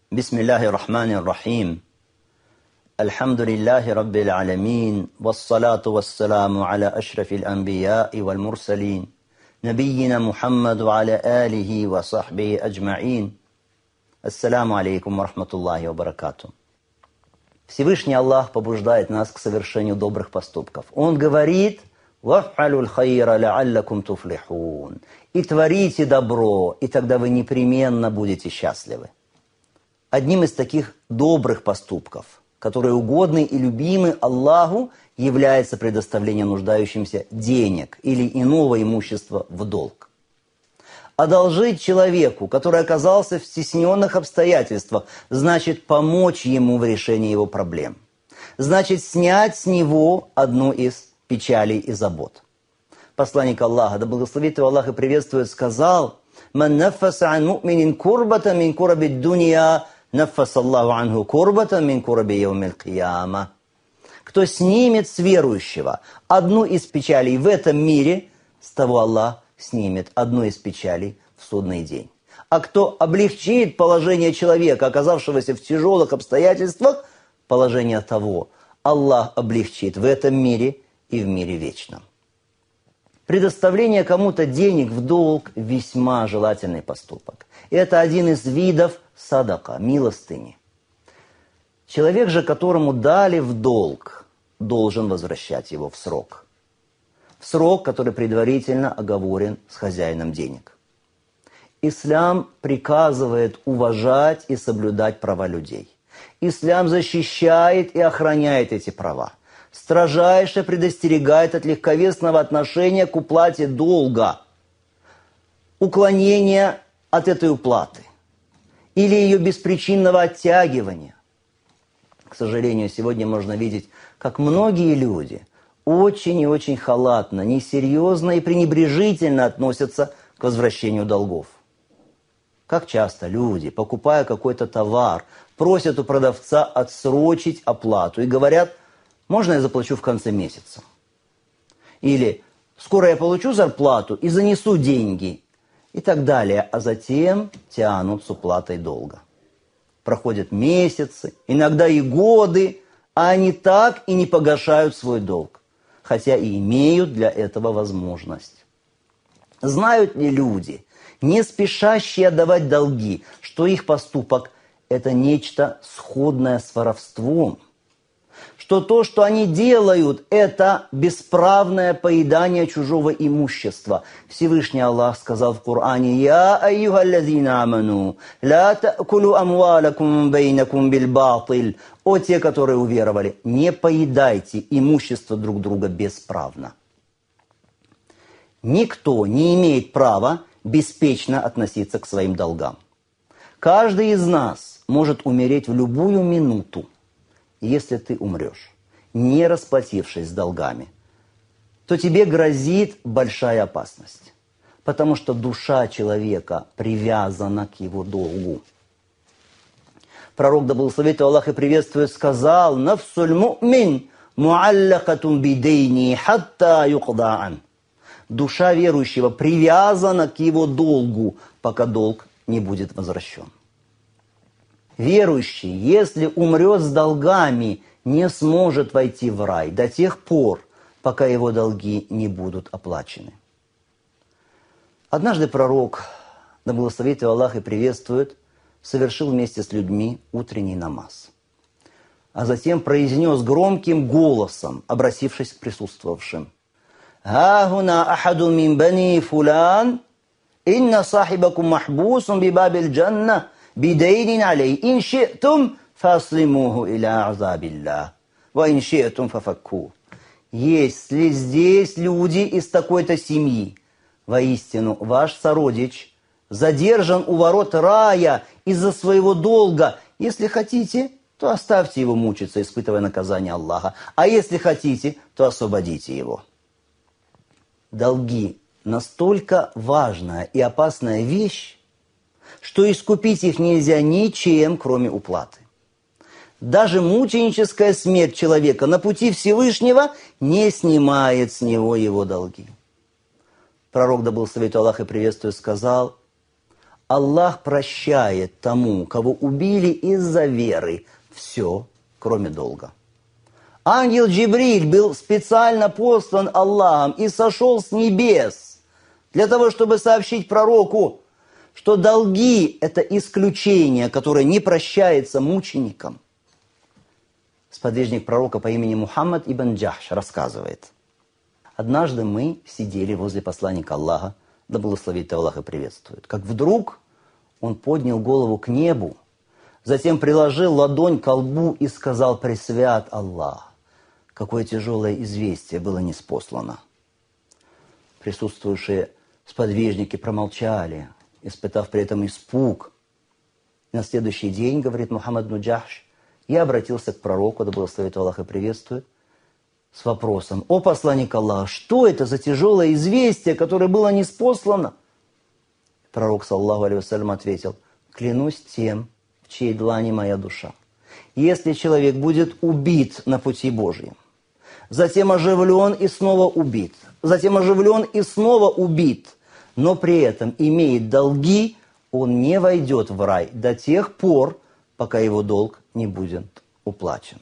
Бисмиллахи рахмани рахим. Альхамдулиллахи раббил алямин. Вассалату вассаламу аля ашрафил анбияи валь мурсалин. Набийина Мухаммаду аля алихи ва сахбихи аджмаин. Ассаламу алейкум ва рахматуллахи ва баракату. Всевышний Аллах побуждает нас к совершению добрых поступков. Он говорит: «Ваф'алюль хайра ла'аллакум туфлихун». И творите добро, и тогда вы непременно будете счастливы. Одним из таких добрых поступков, которые угодны и любимы Аллаху, является предоставление нуждающимся денег или иного имущества в долг. Одолжить человеку, который оказался в стесненных обстоятельствах, значит помочь ему в решении его проблем. Значит снять с него одну из печалей и забот. Посланник Аллаха, да благословит его Аллах и приветствует, сказал: «Ман наффаса ан му'минин курбата мин кураби дунья, наффаса Аллаху анху курбата мин кураби яумил кияма». Кто снимет с верующего одну из печалей в этом мире, с того Аллах снимет одну из печалей в судный день. А кто облегчит положение человека, оказавшегося в тяжелых обстоятельствах, положение того Аллах облегчит в этом мире и в мире вечном. Предоставление кому-то денег в долг – весьма желательный поступок. Это один из видов садака, милостыни. Человек же, которому дали в долг, должен возвращать его в срок. В срок, который предварительно оговорен с хозяином денег. Ислам приказывает уважать и соблюдать права людей. Ислам защищает и охраняет эти права. Строжайше предостерегает от легковесного отношения к уплате долга, уклонения от этой уплаты или ее беспричинного оттягивания. К сожалению, сегодня можно видеть, как многие люди очень и очень халатно, несерьезно и пренебрежительно относятся к возвращению долгов. Как часто люди, покупая какой-то товар, просят у продавца отсрочить оплату и говорят: «Можно я заплачу в конце месяца?» Или «Скоро я получу зарплату и занесу деньги» и так далее, а затем тянут с уплатой долга. Проходят месяцы, иногда и годы, а они так и не погашают свой долг, хотя и имеют для этого возможность. Знают ли люди, не спешащие отдавать долги, что их поступок – это нечто сходное с воровством? Что то, что они делают, это бесправное поедание чужого имущества. Всевышний Аллах сказал в Коране: «Я айюхаллазина аману, ла та'кулу амвалакум бейнакум билбатиль». О те, которые уверовали, не поедайте имущество друг друга бесправно. Никто не имеет права беспечно относиться к своим долгам. Каждый из нас может умереть в любую минуту. Если ты умрешь, не расплатившись с долгами, то тебе грозит большая опасность, потому что душа человека привязана к его долгу. Пророк, да благословит его Аллах и приветствует, сказал: «Нафсуль му'мин муаллакатун бидейни хатта юкдаан». Душа верующего привязана к его долгу, пока долг не будет возвращен. Верующий, если умрет с долгами, не сможет войти в рай до тех пор, пока его долги не будут оплачены. Однажды пророк, да благословит его Аллах и приветствует, совершил вместе с людьми утренний намаз. А затем произнес громким голосом, обратившись к присутствовавшим: «Ха-хуна ахаду мин бани фулян, инна сахибакум махбусун бибабил джанна, бидейнин алей, ин ши'тум фаслимуху иля азабилля, ва ин ши'тум фафакку». Если здесь люди из такой-то семьи, воистину ваш сородич задержан у ворот рая из-за своего долга. Если хотите, то оставьте его мучиться, испытывая наказание Аллаха. А если хотите, то освободите его. Долги – настолько важная и опасная вещь, что искупить их нельзя ничем, кроме уплаты. Даже мученическая смерть человека на пути Всевышнего не снимает с него его долги. Пророк, да благословит Аллах и приветствует, сказал: Аллах прощает тому, кого убили из-за веры, все, кроме долга. Ангел Джибриль был специально послан Аллахом и сошел с небес для того, чтобы сообщить пророку, что долги – это исключение, которое не прощается мученикам. Сподвижник пророка по имени Мухаммад ибн Джахш рассказывает. Однажды мы сидели возле посланника Аллаха, да благословит Аллах и приветствует, как вдруг он поднял голову к небу, затем приложил ладонь к колбу и сказал: «Пресвят Аллах, какое тяжелое известие было ниспослано». Присутствующие сподвижники промолчали, испытав при этом испуг. На следующий день, говорит Мухаммад ибн Джахш, я обратился к пророку, да благословит Аллах и приветствует, с вопросом: «О посланник Аллаха, что это за тяжелое известие, которое было ниспослано?» Пророк, саллаллаху алейхи вассалям, ответил: «Клянусь тем, в чьей длани моя душа. Если человек будет убит на пути Божьем, затем оживлен и снова убит, затем оживлен и снова убит, но при этом имеет долги, он не войдет в рай до тех пор, пока его долг не будет уплачен».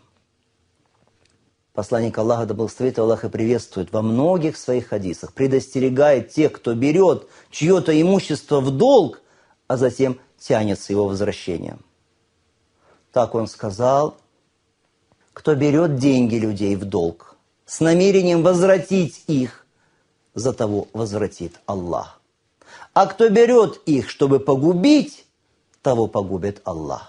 Посланник Аллаха, да благословит Аллах и приветствует, во многих своих хадисах предостерегает тех, кто берет чье-то имущество в долг, а затем тянется его возвращением. Так он сказал: кто берет деньги людей в долг с намерением возвратить их, за того возвратит Аллах. А кто берет их, чтобы погубить, того погубит Аллах.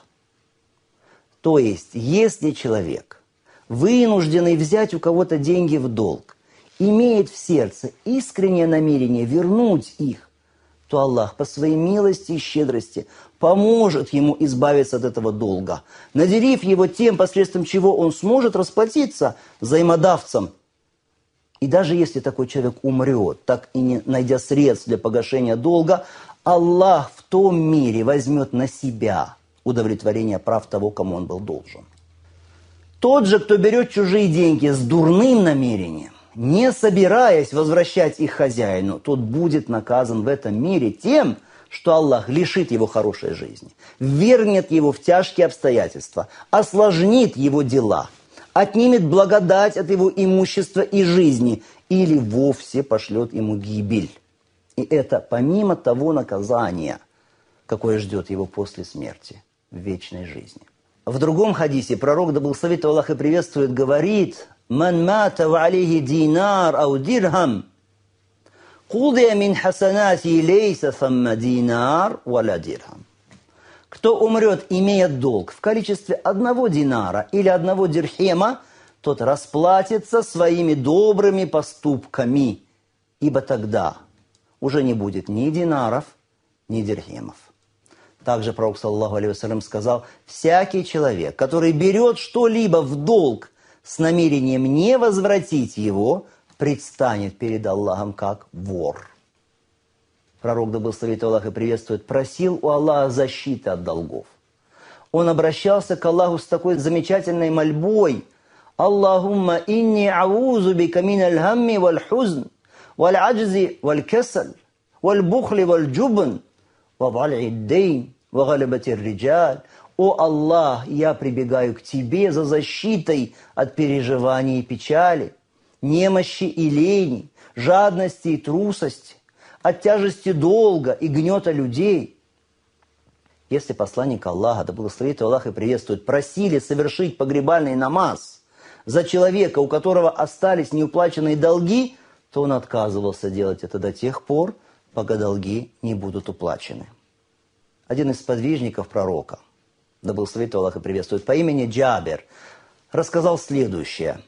То есть, если человек, вынужденный взять у кого-то деньги в долг, имеет в сердце искреннее намерение вернуть их, то Аллах по своей милости и щедрости поможет ему избавиться от этого долга, наделив его тем, посредством чего он сможет расплатиться взаимодавцам. И даже если такой человек умрет, так и не найдя средств для погашения долга, Аллах в том мире возьмет на себя удовлетворение прав того, кому он был должен. Тот же, кто берет чужие деньги с дурным намерением, не собираясь возвращать их хозяину, тот будет наказан в этом мире тем, что Аллах лишит его хорошей жизни, ввергнет его в тяжкие обстоятельства, осложнит его дела, отнимет благодать от его имущества и жизни или вовсе пошлет ему гибель. И это помимо того наказания, какое ждет его после смерти в вечной жизни. В другом хадисе пророк, да благословит Аллах и приветствует, говорит: «Ман мата ва алейхи динар ау дирхам, кудия мин хасанати лейса самма динар валя дирхам». Кто умрет, имея долг в количестве 1 динара или 1 дирхема, тот расплатится своими добрыми поступками, ибо тогда уже не будет ни динаров, ни дирхемов. Также пророк, саллаллаху алейхи вассалям, сказал: всякий человек, который берет что-либо в долг с намерением не возвратить его, предстанет перед Аллахом как вор. Пророк, да благословит Аллах и приветствует, просил у Аллаха защиты от долгов. Он обращался к Аллаху с такой замечательной мольбой: «Аллахумма инни аузу бика миналь хамми валь хузн, валь аджзи валь кесаль, валь бухли валь джубн, ва валь иддейн, ва галибатир риджаль». «О Аллах, я прибегаю к Тебе за защитой от переживаний и печали, немощи и лени, жадности и трусости, от тяжести долга и гнета людей». Если посланник Аллаха, да благословит Аллах и приветствует, просили совершить погребальный намаз за человека, у которого остались неуплаченные долги, то он отказывался делать это до тех пор, пока долги не будут уплачены. Один из сподвижников пророка, да благословит Аллах и приветствует, по имени Джабир, рассказал следующее.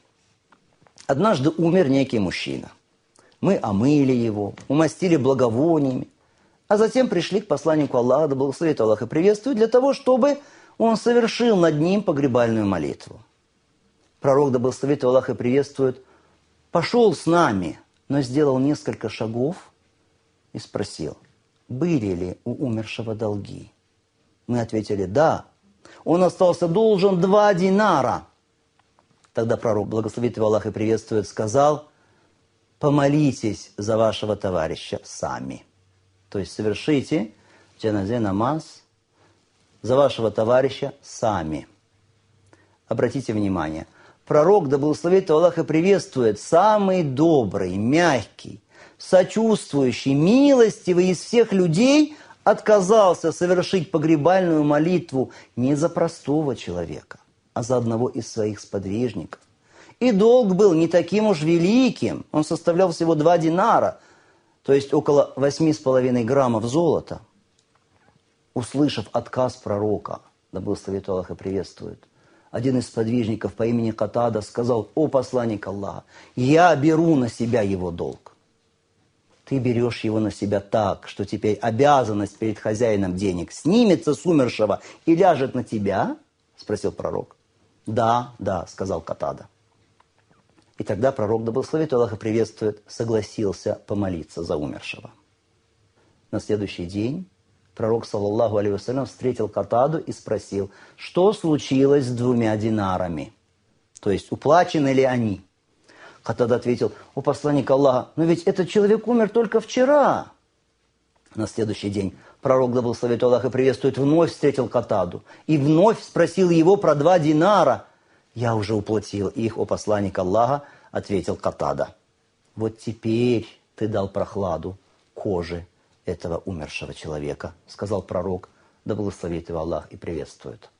Однажды умер некий мужчина. Мы омыли его, умастили благовониями, а затем пришли к посланнику Аллаха, да благословит Аллах и приветствует, для того, чтобы он совершил над ним погребальную молитву. Пророк, да благословит Аллах и приветствует, пошел с нами, но сделал несколько шагов и спросил: были ли у умершего долги? Мы ответили: да. Он остался должен 2 динара. Тогда пророк, благословит его Аллах и приветствует, сказал: помолитесь за вашего товарища сами. То есть совершите джаназе намаз за вашего товарища сами. Обратите внимание, пророк, да благословит Аллах и приветствует, самый добрый, мягкий, сочувствующий, милостивый из всех людей, отказался совершить погребальную молитву не за простого человека, а за одного из своих сподвижников. И долг был не таким уж великим, он составлял всего 2 динара, то есть около 8,5 граммов золота. Услышав отказ пророка, да благословит Аллах и приветствует, один из сподвижников по имени Катада сказал: «О посланник Аллаха, я беру на себя его долг». Ты берешь его на себя так, что теперь обязанность перед хозяином денег снимется с умершего и ляжет на тебя? Спросил пророк. Да, сказал Катада. И тогда пророк, да благословит Аллах и приветствует, согласился помолиться за умершего. На следующий день пророк, саллаллаху алейхи вассалям, встретил Катаду и спросил, что случилось с 2 динарами? То есть, уплачены ли они? Катада ответил: «О посланник Аллаха, но ведь этот человек умер только вчера». На следующий день пророк, да благословит Аллах и приветствует, вновь встретил Катаду и вновь спросил его про 2 динара. «Я уже уплатил их, о посланник Аллаха», ответил Катада. «Вот теперь ты дал прохладу коже этого умершего человека», сказал пророк, да благословит его Аллах и приветствует.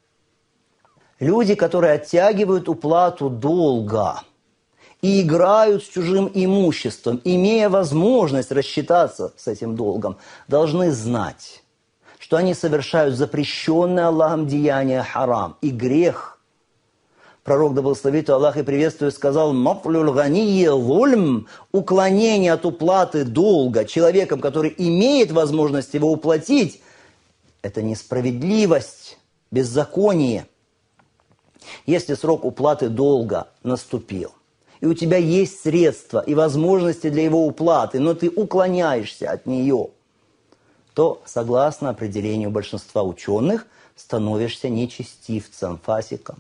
Люди, которые оттягивают уплату долга и играют с чужим имуществом, имея возможность рассчитаться с этим долгом, должны знать, что они совершают запрещенное Аллахом деяние харам и грех. Пророк, да благословит Аллах и приветствует, сказал: «Мафлюль ганийе зульм» – уклонение от уплаты долга человеком, который имеет возможность его уплатить, это несправедливость, беззаконие. Если срок уплаты долга наступил, и у тебя есть средства и возможности для его уплаты, но ты уклоняешься от нее, то, согласно определению большинства ученых, становишься нечестивцем, фасиком.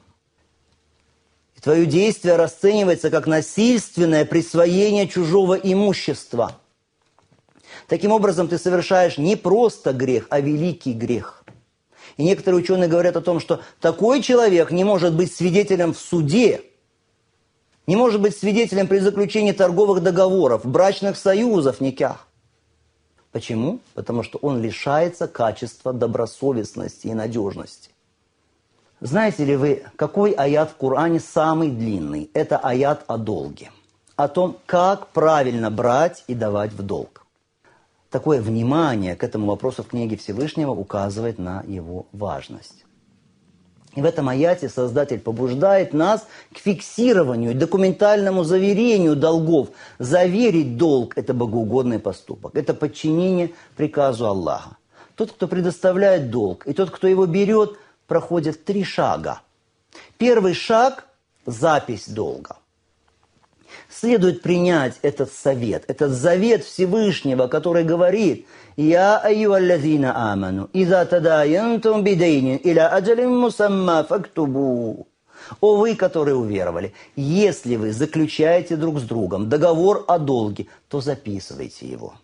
И твое действие расценивается как насильственное присвоение чужого имущества. Таким образом, ты совершаешь не просто грех, а великий грех. И некоторые ученые говорят о том, что такой человек не может быть свидетелем в суде, не может быть свидетелем при заключении торговых договоров, брачных союзов, никях. Почему? Потому что он лишается качества добросовестности и надежности. Знаете ли вы, какой аят в Коране самый длинный? Это аят о долге. О том, как правильно брать и давать в долг. Такое внимание к этому вопросу в книге Всевышнего указывает на его важность. И в этом аяте Создатель побуждает нас к фиксированию, документальному заверению долгов. Заверить долг – это богоугодный поступок, это подчинение приказу Аллаха. Тот, кто предоставляет долг, и тот, кто его берет, проходят 3 шага. Первый шаг – запись долга. Следует принять этот завет Всевышнего, который говорит: «Я айюаллазина аману, иза тадаянтум бидейнин иля аджалин мусамма фактубу». О вы, которые уверовали, если вы заключаете друг с другом договор о долге, то записывайте его.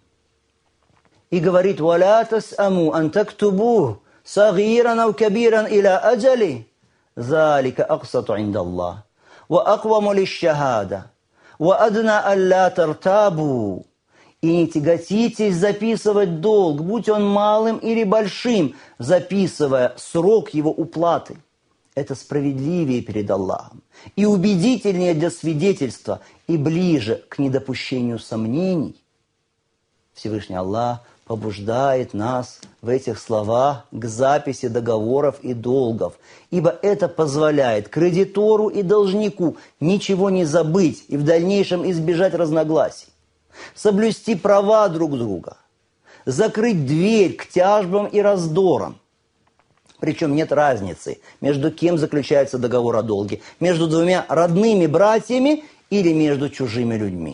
И говорит: «Валя тасаму ан тактубу сагиран ау кабиран иля аджали, залика аксату индаллах, ва акваму лишшахада». «Ваадна алля тартабу». И не тяготитесь записывать долг, будь он малым или большим, записывая срок его уплаты. Это справедливее перед Аллахом, и убедительнее для свидетельства, и ближе к недопущению сомнений. Всевышний Аллах побуждает нас в этих словах к записи договоров и долгов, ибо это позволяет кредитору и должнику ничего не забыть и в дальнейшем избежать разногласий, соблюсти права друг друга, закрыть дверь к тяжбам и раздорам. Причем нет разницы, между кем заключается договор о долге, между 2 родными братьями или между чужими людьми.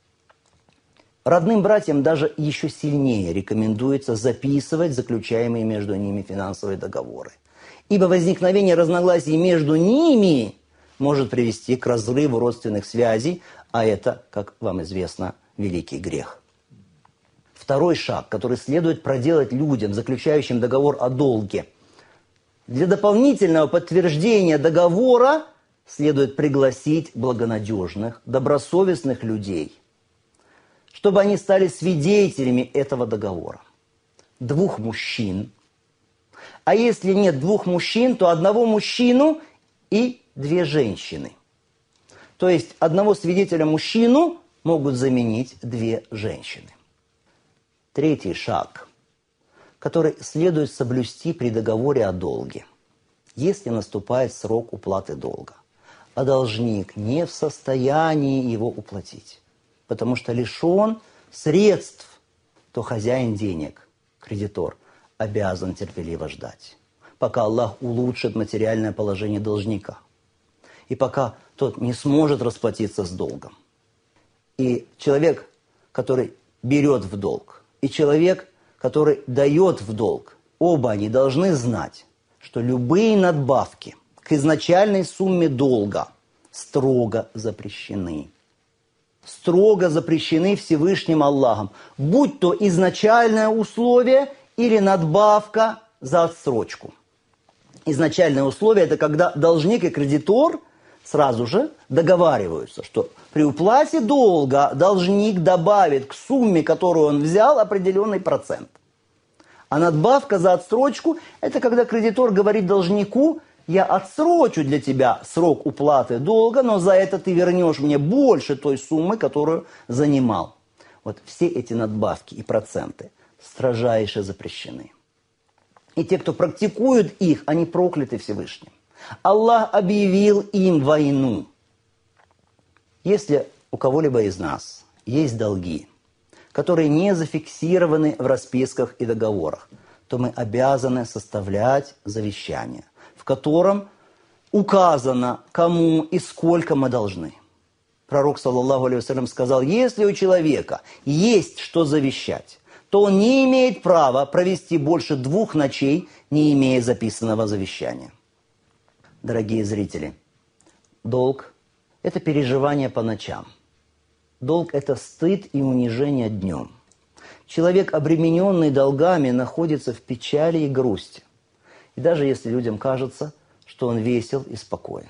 Родным братьям даже еще сильнее рекомендуется записывать заключаемые между ними финансовые договоры. Ибо возникновение разногласий между ними может привести к разрыву родственных связей, а это, как вам известно, великий грех. Второй шаг, который следует проделать людям, заключающим договор о долге. Для дополнительного подтверждения договора следует пригласить благонадежных, добросовестных людей, чтобы они стали свидетелями этого договора. 2 мужчин. А если нет 2 мужчин, то 1 мужчину и 2 женщины. То есть 1 свидетеля мужчину могут заменить 2 женщины. Третий шаг, который следует соблюсти при договоре о долге. Если наступает срок уплаты долга, а должник не в состоянии его уплатить, потому что лишен средств, то хозяин денег, кредитор, обязан терпеливо ждать, пока Аллах улучшит материальное положение должника, и пока тот не сможет расплатиться с долгом. И человек, который берет в долг, и человек, который дает в долг, оба они должны знать, что любые надбавки к изначальной сумме долга строго запрещены. Строго запрещены Всевышним Аллахом, будь то изначальное условие или надбавка за отсрочку. Изначальное условие – это когда должник и кредитор сразу же договариваются, что при уплате долга должник добавит к сумме, которую он взял, определенный процент. А надбавка за отсрочку – это когда кредитор говорит должнику: я отсрочу для тебя срок уплаты долга, но за это ты вернешь мне больше той суммы, которую занимал. Вот все эти надбавки и проценты строжайше запрещены. И те, кто практикуют их, они прокляты Всевышним. Аллах объявил им войну. Если у кого-либо из нас есть долги, которые не зафиксированы в расписках и договорах, то мы обязаны составлять завещание, в котором указано, кому и сколько мы должны. Пророк, саллаллаху алейхи вассалям, сказал: если у человека есть что завещать, то он не имеет права провести больше 2 ночей, не имея записанного завещания. Дорогие зрители, долг – это переживание по ночам. Долг – это стыд и унижение днем. Человек, обремененный долгами, находится в печали и грусти. И даже если людям кажется, что он весел и спокоен,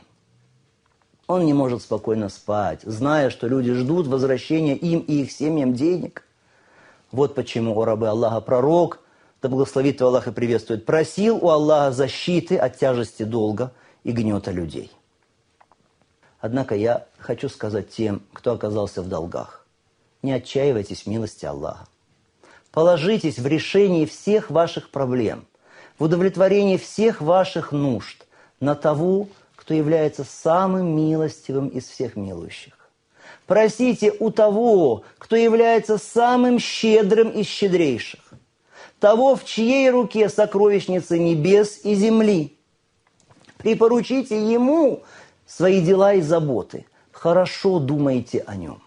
он не может спокойно спать, зная, что люди ждут возвращения им и их семьям денег. Вот почему, о рабы Аллаха, пророк, да благословит его Аллах и приветствует, просил у Аллаха защиты от тяжести долга и гнета людей. Однако я хочу сказать тем, кто оказался в долгах: не отчаивайтесь в милости Аллаха. Положитесь в решении всех ваших проблем, в удовлетворении всех ваших нужд на того, кто является самым милостивым из всех милующих. Просите у того, кто является самым щедрым из щедрейших, того, в чьей руке сокровищницы небес и земли. Припоручите ему свои дела и заботы. Хорошо думайте о нем.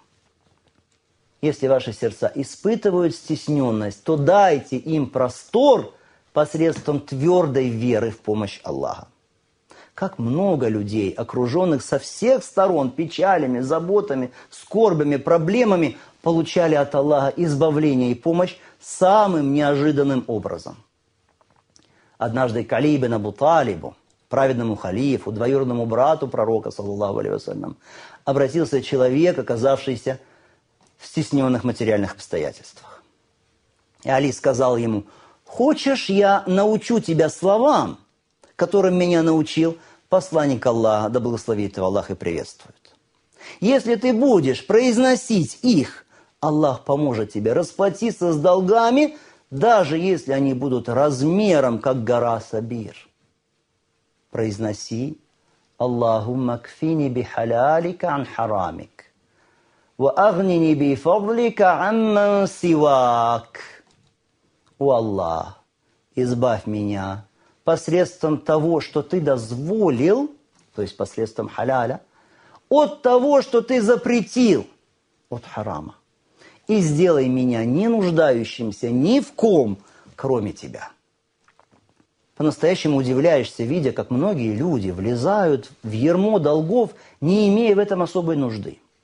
Если ваши сердца испытывают стесненность, то дайте им простор посредством твердой веры в помощь Аллаха. Как много людей, окруженных со всех сторон печалями, заботами, скорбями, проблемами, получали от Аллаха избавление и помощь самым неожиданным образом. Однажды к Али ибн Абу Талибу, праведному халифу, двоюродному брату пророка, саллаллаху алейхи вассалям, обратился человек, оказавшийся в стесненных материальных обстоятельствах. И Али сказал ему: «Хочешь, я научу тебя словам, которым меня научил посланник Аллаха, да благословит его Аллах и приветствует. Если ты будешь произносить их, Аллах поможет тебе расплатиться с долгами, даже если они будут размером, как гора Сабир. Произноси: Аллахумма кфини бихалялика ан харамик, ва агнини бифадлика амман сивак». О Аллах, избавь меня посредством того, что ты дозволил, то есть посредством халяля, от того, что ты запретил, от харама. И сделай меня не нуждающимся ни в ком, кроме тебя. По-настоящему удивляешься, видя, как многие люди влезают в ярмо долгов, не имея в этом особой нужды.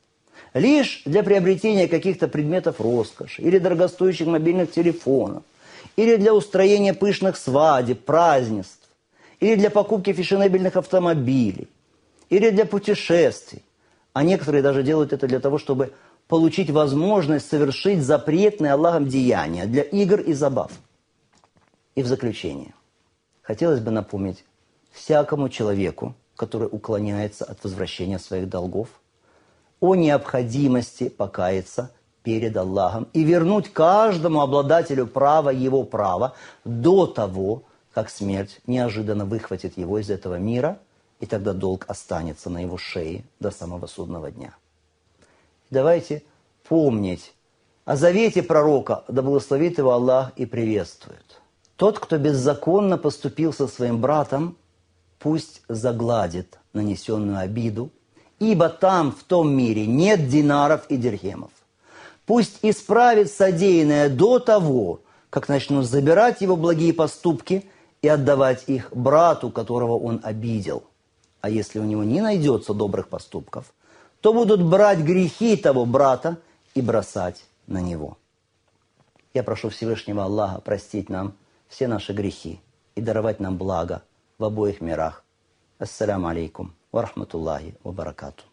лишь для приобретения каких-то предметов роскоши, или дорогостоящих мобильных телефонов, или для устроения пышных свадеб, празднеств, или для покупки фешенебельных автомобилей, или для путешествий. А некоторые даже делают это для того, чтобы получить возможность совершить запретные Аллахом деяния для игр и забав. И в заключение хотелось бы напомнить всякому человеку, который уклоняется от возвращения своих долгов, о необходимости покаяться перед Аллахом и вернуть каждому обладателю права его право до того, как смерть неожиданно выхватит его из этого мира, и тогда долг останется на его шее до самого судного дня. Давайте помнить о завете пророка, да благословит его Аллах и приветствует. Тот, кто беззаконно поступил со своим братом, пусть загладит нанесенную обиду, ибо там, в том мире, нет динаров и дирхемов. Пусть исправит содеянное до того, как начнут забирать его благие поступки и отдавать их брату, которого он обидел. А если у него не найдется добрых поступков, то будут брать грехи того брата и бросать на него. Я прошу Всевышнего Аллаха простить нам все наши грехи и даровать нам благо в обоих мирах. Ассаляму алейкум ва рахматуллахи ва баракату.